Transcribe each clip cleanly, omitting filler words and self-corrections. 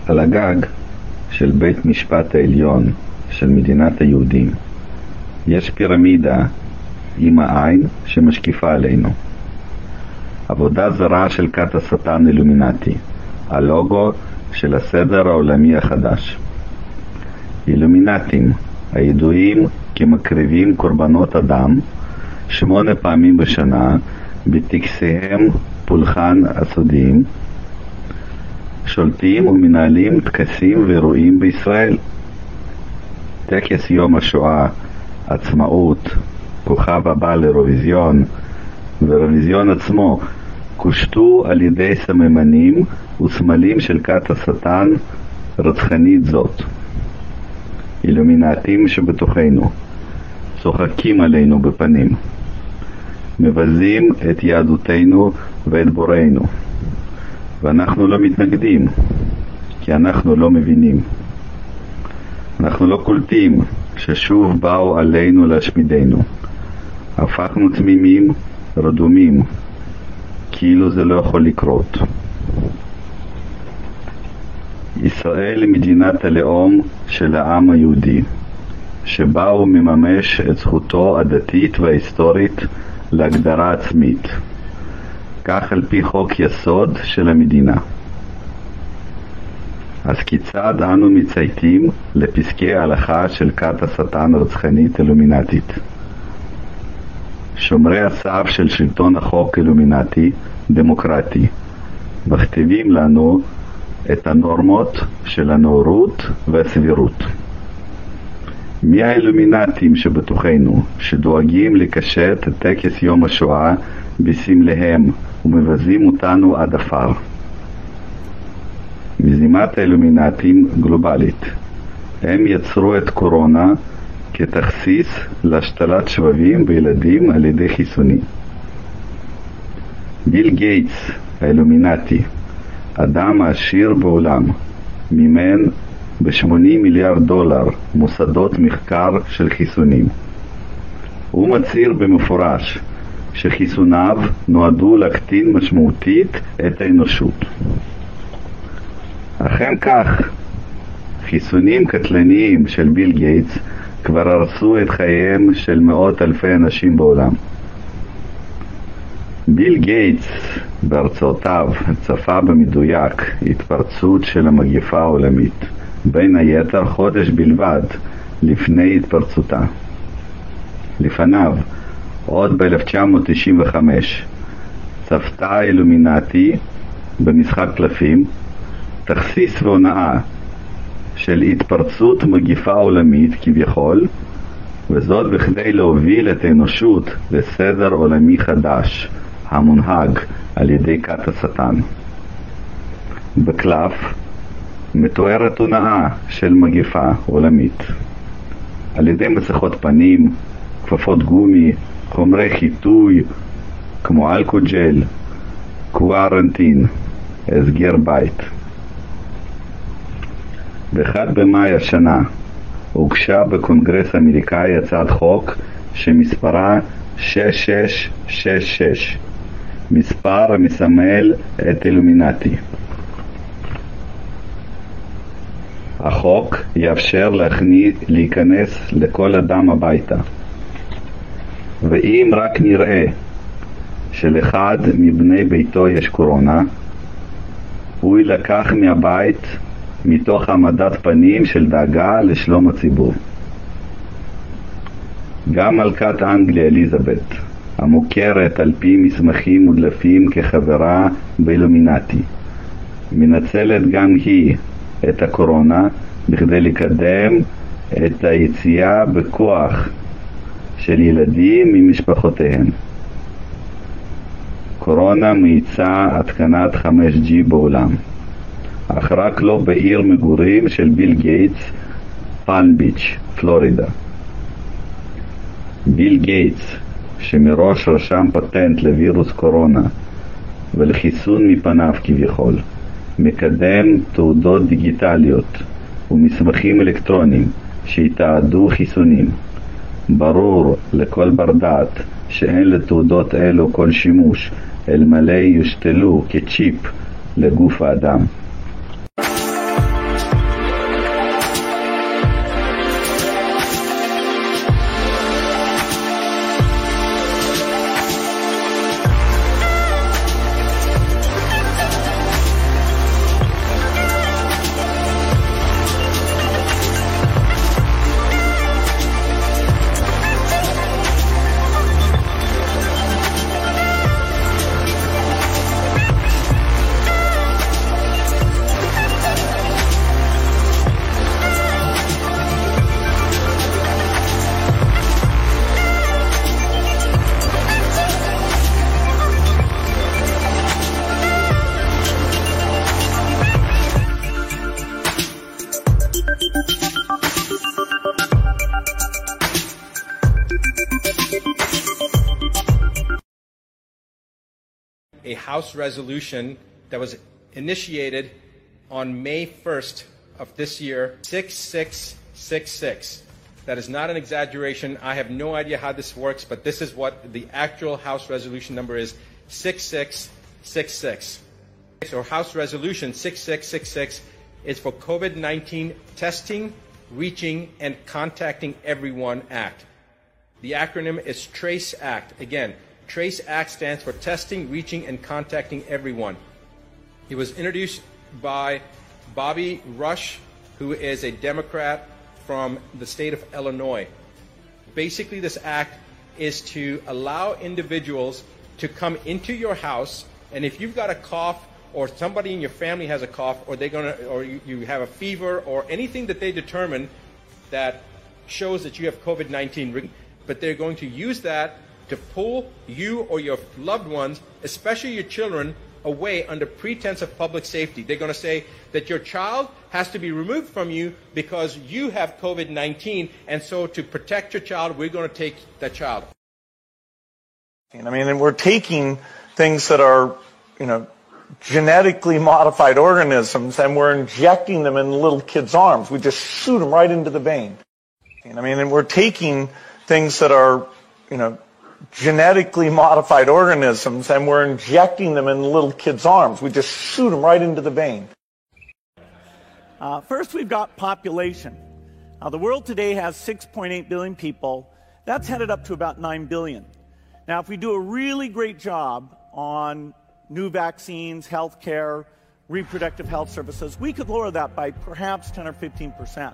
על הגג של בית משפט העליון של מדינת היהודים יש פירמידה עם העין שמשקיפה עלינו. עבודה זרה של כת השטן אילומינטי, הלוגו של הסדר העולמי החדש. אילומינטים הידועים כמקריבים קורבנות אדם 8 פעמים בשנה בטקסיהם פולחן הסודיים, שולטים ומנהלים טקסים ואירועים בישראל. טקס יום השואה, עצמאות, כוכב הבא לאירוויזיון ואירוויזיון עצמו קושטו על ידי סממנים וסמלים של כת השטן רצחנית זאת. אילומינטים שבתוכנו צוחקים עלינו בפנים, מבזים את יהדותנו ואת בוראנו, ואנחנו לא מתנגדים כי אנחנו לא מבינים. אנחנו לא קולטים ששוב באו עלינו להשמידנו. הפכנו תמימים, רדומים, כאילו זה לא יכול לקרות. ישראל היא מדינת הלאום של העם היהודי, שבה הוא מממש את זכותו הדתית וההיסטורית להגדרה עצמית, כך על פי חוק יסוד של המדינה. אז כיצד אנו מצייתים לפסקי ההלכה של כת השטן הרצחנית אילומינטית? שומרי הסף של שלטון החוק אילומינטי דמוקרטי מכתיבים לנו את הנורמות של הנאורות והסבירות. מי האילומינטים שבתוכנו שדואגים לקשט את טקס יום השואה בסמליהם ומבזים אותנו עד עפר? מזימת האילומינטים גלובלית. הם יצרו את קורונה כתכסיס להשתלת שבבים בילדים על ידי חיסונים. ביל גייטס האילומינטי, אדם העשיר בעולם, מימן ב$80 מיליארד מוסדות מחקר של חיסונים. הוא מצהיר במפורש שחיסוניו נועדו להקטין משמעותית את האנושות. אכן כך, חיסונים קטלניים של ביל גייטס כבר הרסו את חייהם של מאות אלפי אנשים בעולם. ביל גייטס בהרצאותיו צפה במדויק התפרצות של המגפה העולמית, בין היתר חודש בלבד לפני התפרצותה. לפניו, עוד ב-1995, צפתה אילומינטי במשחק קלפים תכסיס והונאה של התפרצות מגיפה עולמית כביכול, וזאת בכדי להוביל את האנושות לסדר עולמי חדש המונהג על ידי כת השטן. בקלף מתוארת הונאה של מגיפה עולמית על ידי מסכות פנים, כפפות גומי, חומרי חיטוי כמו אלכוג'ל, קווארנטין, הסגר בית. ב-1 במאי השנה הוגשה בקונגרס האמריקאי הצעת חוק שמספרה 6666, מספר המסמל את אילומינטי. החוק יאפשר להיכנס לכל אדם הביתה, ואם רק נראה שלאחד מבני ביתו יש קורונה, הוא ילקח מהבית מתוך העמדת פנים של דאגה לשלום הציבור. גם מלכת אנגליה אליזבת, המוכרת על פי מסמכים מודלפים כחברה באילומינטי, מנצלת גם היא את הקורונה בכדי לקדם את היציאה בכוח של ילדים ממשפחותיהם. קורונה מאיצה התקנת 5G בעולם, אך רק לא בעיר מגורים של ביל גייטס, פלם ביץ', פלורידה. ביל גייטס, שמראש רשם פטנט לווירוס קורונה ולחיסון מפניו כביכול, מקדם תעודות דיגיטליות ומסמכים אלקטרוניים שיתעדו חיסונים. ברור לכל בר דעת שאין לתעודות אלו כל שימוש, אלמלא יושתלו כצ'יפ לגוף האדם. a House resolution that was initiated on May 1st of this year, 6666. That is not an exaggeration. I have no idea how this works, but this is what the actual House resolution number is, 6666. So House Resolution 6666 is for COVID-19 testing, reaching, and contacting everyone act. The acronym is TRACE Act. Again, TRACE Act stands for testing, reaching, and contacting everyone. It was introduced by Bobby Rush, who is a Democrat from the state of Illinois. Basically, this act is to allow individuals to come into your house, and if you've got a cough or somebody in your family has a cough, or you have a fever, or anything that they determine that shows that you have COVID-19, but they're going to use that to pull you or your loved ones, especially your children, away under pretense of public safety. They're going to say that your child has to be removed from you because you have COVID-19, and so to protect your child, we're going to take that child. I mean, and we're taking things that are, genetically modified organisms, and we're injecting them in little kids' arms. We just shoot them right into the vein. I mean, and we're taking things that are, genetically modified organisms, and we're injecting them in little kids' arms. We just shoot them right into the vein. First, we've got population. The world today has 6.8 billion people. That's headed up to about 9 billion. Now, if we do a really great job on new vaccines, healthcare, reproductive health services, we could lower that by perhaps 10 or 15%.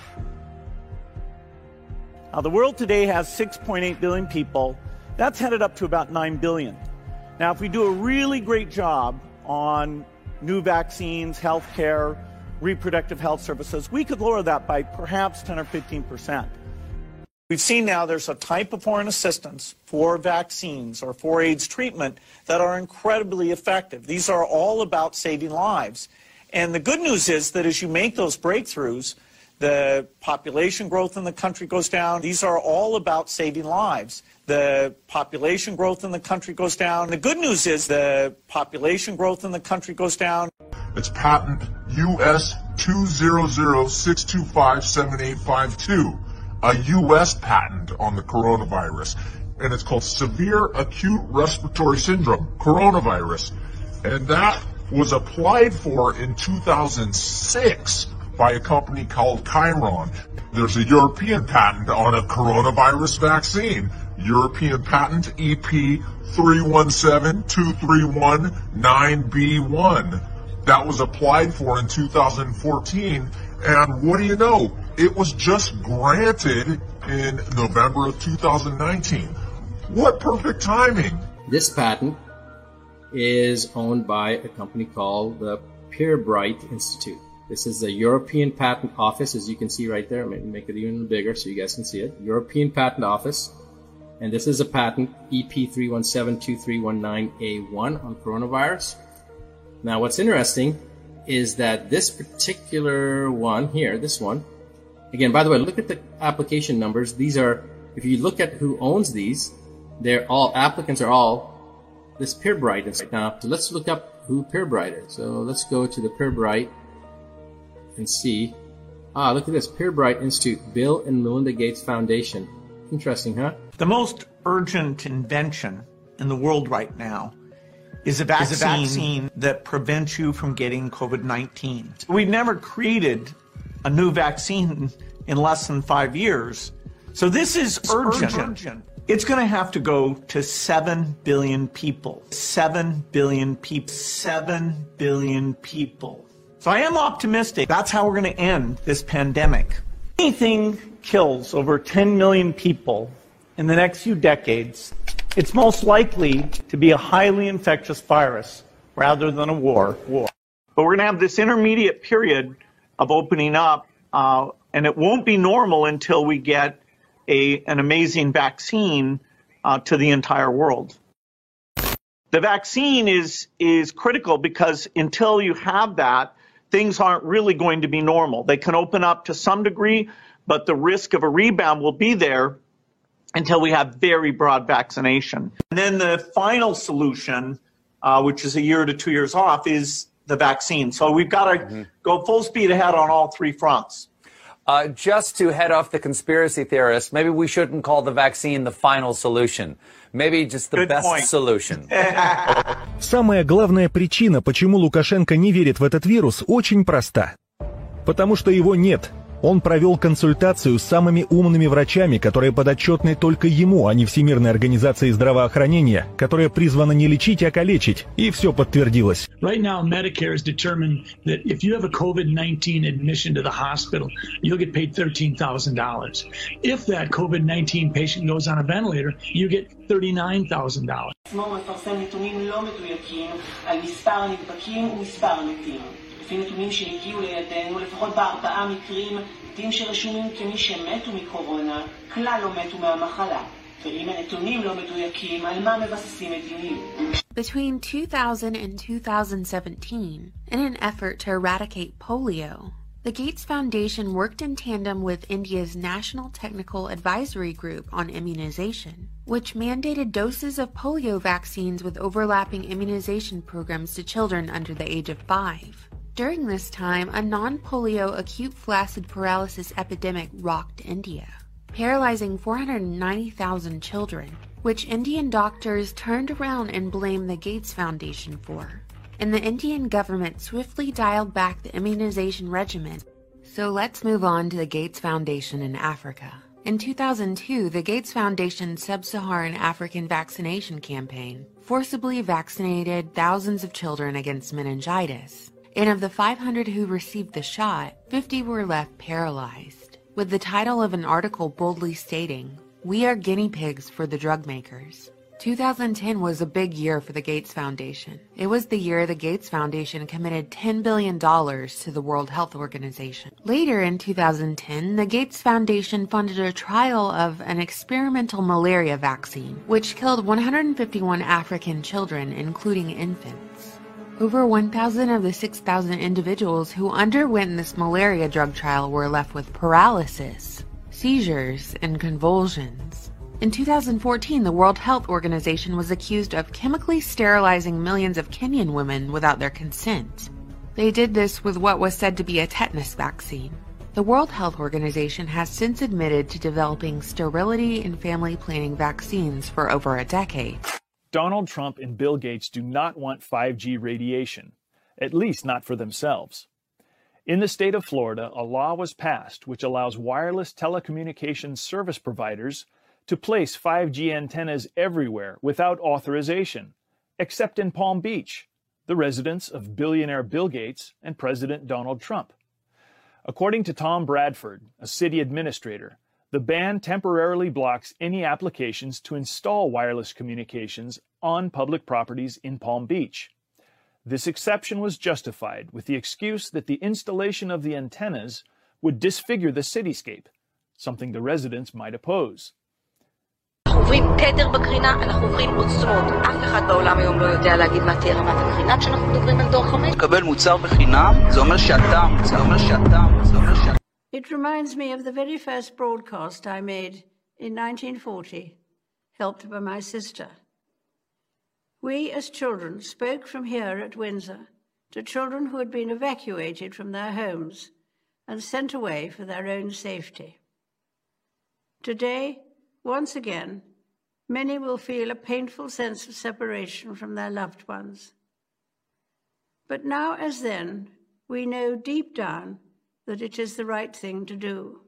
The world today has 6.8 billion people. That's headed up to about 9 billion. Now, if we do a really great job on new vaccines, healthcare, reproductive health services, we could lower that by perhaps 10 or 15%. We've seen now there's a type of foreign assistance for vaccines or for AIDS treatment that are incredibly effective. These are all about saving lives. And the good news is that as you make those breakthroughs, the population growth in the country goes down. These are all about saving lives. The population growth in the country goes down. The good news is the population growth in the country goes down. It's patent US 200-625-7852. A U.S. patent on the coronavirus, and it's called Severe Acute Respiratory Syndrome, coronavirus, and that was applied for in 2006 by a company called Chiron. There's a European patent on a coronavirus vaccine, European patent EP 317231-9B1. That was applied for in 2014, and what do you know? It was just granted in November of 2019. What perfect timing! This patent is owned by a company called the Pirbright Institute. This is the European Patent Office, as you can see right there. I'm going to make it even bigger so you guys can see it. European Patent Office. And this is a patent, EP 3172319A1 on coronavirus. Now, what's interesting is that this particular one here, this one, again, by the way, look at the application numbers. These are, if you look at who owns these, they're all, applicants are all this Pirbright Institute. Now, so let's look up who Pirbright is. So let's go to the Pirbright and see. Look at this, Pirbright Institute, Bill and Melinda Gates Foundation. Interesting, huh? The most urgent invention in the world right now is a vaccine that prevents you from getting COVID-19. We've never created a new vaccine in less than 5 years. So this is urgent. It's going to have to go to 7 billion people. 7 billion people. 7 billion people. So I am optimistic. That's how we're going to end this pandemic. Anything kills over 10 million people in the next few decades, it's most likely to be a highly infectious virus rather than a war. But we're going to have this intermediate period of opening up, and it won't be normal until we get an amazing vaccine to the entire world. The vaccine is critical because until you have that, things aren't really going to be normal. They can open up to some degree, but the risk of a rebound will be there until we have very broad vaccination. And then the final solution which is a year to 2 years off, is the vaccine. So we've got to go full speed ahead on all three fronts. Just to head off the conspiracy theorists, maybe we shouldn't call the vaccine the final solution. Maybe just the best solution. Самая главная причина, почему Лукашенко не верит в этот вирус, очень проста. Потому что его нет. Он провел консультацию с самыми умными врачами, которые подотчетны только ему, а не Всемирной организации здравоохранения, которая призвана не лечить, а калечить, и все подтвердилось. Right now, Medicare has determined that if you have a COVID-19 admission to the hospital, you'll get paid $13,000. If that COVID-19 patient goes on a ventilator, you get $39,000. מפרסם נתונים לא מדויקים על מספר הנדבקים ומספר המתים. לפי נתונים שהגיעו לידינו, לפחות ב4 מקרים, מתים שרשומים כמי שמתו מקורונה, כלל לא מתו מהמחלה. ואם הנתונים לא מדויקים, על מה מבססים מדיניות? Between 2000 and 2017, in an effort to eradicate polio, the Gates Foundation worked in tandem with India's National Technical Advisory Group on immunization, which mandated doses of polio vaccines with overlapping immunization programs to children under the age of 5. During this time, a non-polio acute flaccid paralysis epidemic rocked India, paralyzing 490,000 children, which Indian doctors turned around and blamed the Gates Foundation for. And the Indian government swiftly dialed back the immunization regimen. So let's move on to the Gates Foundation in Africa. In 2002, the Gates Foundation Sub-Saharan African Vaccination Campaign forcibly vaccinated thousands of children against meningitis. And of the 500 who received the shot, 50 were left paralyzed, with the title of an article boldly stating, "We are guinea pigs for the drug makers." 2010 was a big year for the Gates Foundation. It was the year the Gates Foundation committed $10 billion to the World Health Organization. Later in 2010, the Gates Foundation funded a trial of an experimental malaria vaccine, which killed 151 African children, including infants. Over 1,000 of the 6,000 individuals who underwent this malaria drug trial were left with paralysis, seizures, and convulsions. In 2014, the World Health Organization was accused of chemically sterilizing millions of Kenyan women without their consent. They did this with what was said to be a tetanus vaccine. The World Health Organization has since admitted to developing sterility and family planning vaccines for over a decade. Donald Trump and Bill Gates do not want 5G radiation, at least not for themselves. In the state of Florida, a law was passed which allows wireless telecommunications service providers to place 5G antennas everywhere without authorization, except in Palm Beach, the residence of billionaire Bill Gates and President Donald Trump. According to Tom Bradford, a city administrator, the ban temporarily blocks any applications to install wireless communications on public properties in Palm Beach. This exception was justified with the excuse that the installation of the antennas would disfigure the cityscape, something the residents might oppose. אנחנו עוברים תדר בקרינה, אנחנו עוברים עוצמות. אף אחד בעולם היום לא יודע להגיד מה תהיה רמת הקרינה כשאנחנו מדברים על דור 5. לקבל מוצר בחינם, זה אומר שאתה, זה אומר שאתה. It reminds me of the very first broadcast I made in 1940, helped by my sister. We, as children, spoke from here at Windsor to children who had been evacuated from their homes and sent away for their own safety. Today, once again, many will feel a painful sense of separation from their loved ones. But now, as then, we know deep down that it is the right thing to do.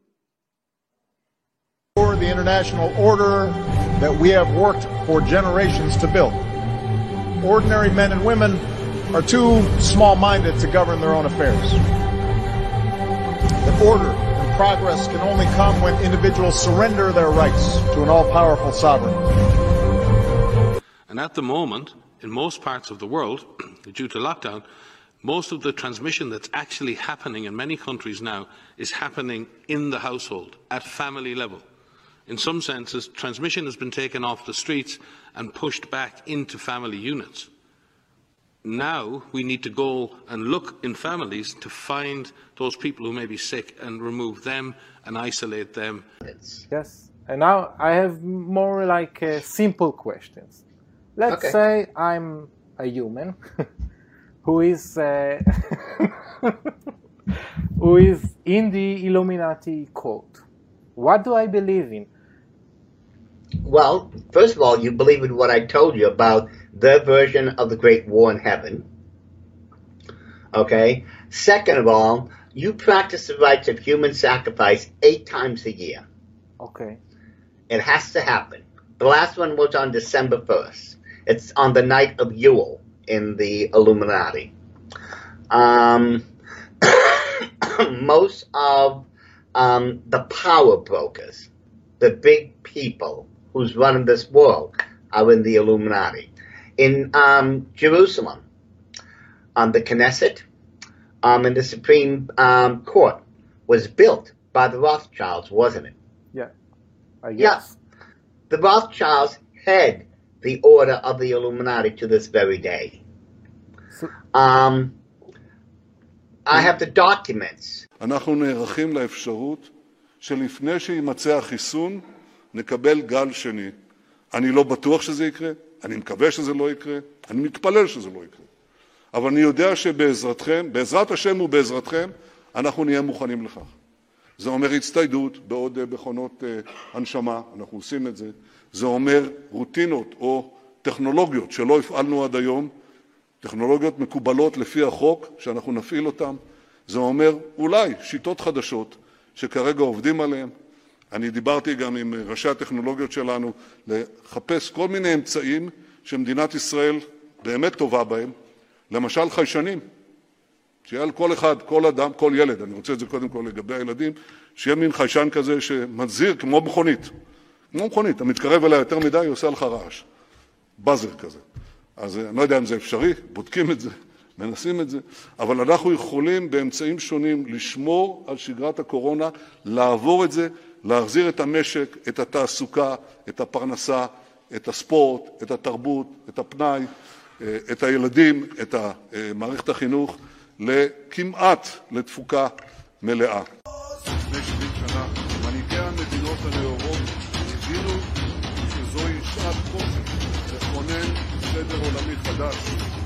For the international order that we have worked for generations to build. Ordinary men and women are too small-minded to govern their own affairs. The order and progress can only come when individuals surrender their rights to an all-powerful sovereign. And at the moment, in most parts of the world, due to lockdown, most of the transmission that's actually happening in many countries now is happening in the household, at family level. In some senses, transmission has been taken off the streets and pushed back into family units. Now we need to go and look in families to find those people who may be sick and remove them and isolate them. Yes, and now I have more like simple questions. Let's say I'm a human who is who is in the Illuminati cult. What do I believe in? Well, first of all, you believe in what I told you about their version of the Great War in Heaven. Okay? Second of all, you practice the rites of human sacrifice 8 times a year. Okay. It has to happen. The last one was on December 1st. It's on the night of Yule in the Illuminati. Most of the power brokers, the big people who's running this world, are in the Illuminati. In Jerusalem, the Knesset, and the Supreme Court was built by the Rothschilds, wasn't it? Yeah, I guess. Yeah. The Rothschilds head the order of the Illuminati to this very day. I have the documents. אנחנו נערכים לאפשרות שלפני שימצא החיסון נקבל גל שני. אני לא בטוח שזה יקרה, אני מקווה שזה לא יקרה, אני מתפלל שזה לא יקרה. אבל אני יודע שבעזרתכם, בעזרת השם ובעזרתכם, אנחנו נהיה מוכנים לכך. זה אומר הצטיידות בעוד מכונות הנשמה, אנחנו עושים את זה. זה אומר רוטינות או טכנולוגיות שלא הפעלנו עד היום, טכנולוגיות מקובלות לפי החוק שאנחנו נפעיל אותן. זה אומר אולי שיטות חדשות שכרגע עובדים עליהן. אני דיברתי גם עם ראשי הטכנולוגיות שלנו לחפש כל מיני אמצעים שמדינת ישראל באמת טובה בהם. למשל חיישנים, שיהיה על כל אחד, כל אדם, כל ילד, אני רוצה את זה קודם כל לגבי הילדים, שיהיה מין חיישן כזה שמזהיר כמו מכונית. כמו מכונית, אתה מתקרב אליה יותר מדי, היא עושה לך רעש. בזר כזה. אז אני לא יודע אם זה אפשרי, בודקים את זה, מנסים את זה, אבל אנחנו יכולים באמצעים שונים לשמור על שגרת הקורונה, לעבור את זה, להחזיר את המשק, את התעסוקה, את הפרנסה, את הספורט, את התרבות, את הפנאי, את הילדים, את מערכת החינוך, לכמעט לתפוקה מלאה. לפני 70 שנה, מנהיגי המדינות הנאורות הבינו שזוהי שעת חושך לכונן סדר עולמי חדש.